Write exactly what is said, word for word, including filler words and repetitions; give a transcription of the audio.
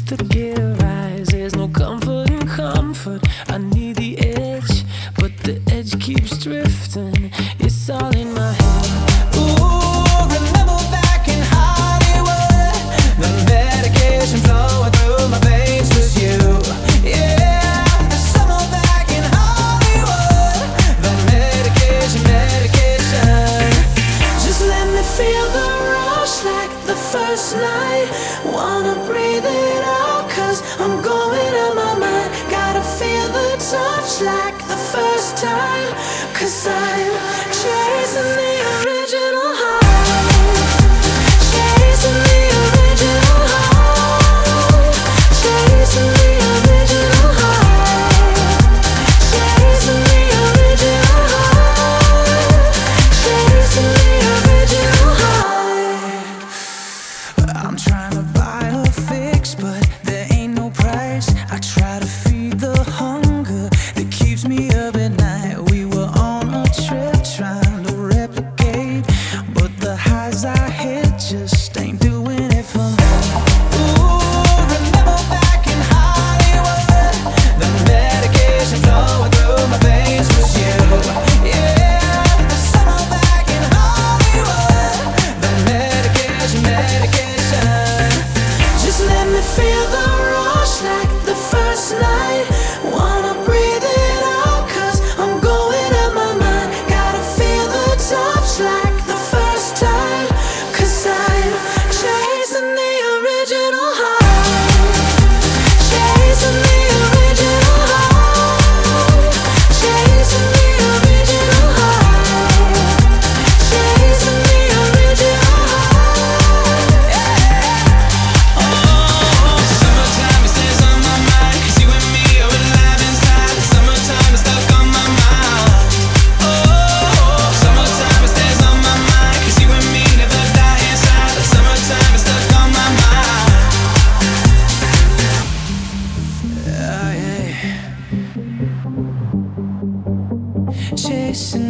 to get a rise. There's no comfort in comfort. I need the edge, but the edge keeps drifting. It's all in my head. Ooh, remember back in Hollywood, the medication flowing through my veins was you. Yeah, the summer back in Hollywood, the medication, medication. Just let me feel the rush like the first night. Wanna breathe it out, cause I'm going out my mind. Gotta feel the touch like the first time, cause I'm chasing the original high. Chasing the original high. Chasing the original high. Chasing the original high. Chasing the original high. I'm trying to buy a fix, but there ain't no price. I try to feed the hunger that keeps me up at night. We were on a trip trying to replicate, but the highs I hit just ain't doing it for me. Ooh, remember back in Hollywood, the medication flowing through my veins was you. Yeah, the summer back in Hollywood, the medication, medication. Just let me feel the rush like the first night. Wanna breathe it out, cause I'm going out my mind. Gotta feel the touch like the first time, cause I'm chasing the original high. Chasing the original high. Chasing the original high. Chasing the original high. Yeah. Summertime, it stays on my mind, 'cause you and me are alive inside. Summertime is stuck on my mind. Oh, summertime, it stays on my mind, 'cause you and me never die inside. Summertime is stuck on my mind. Yeah, yeah. Chasing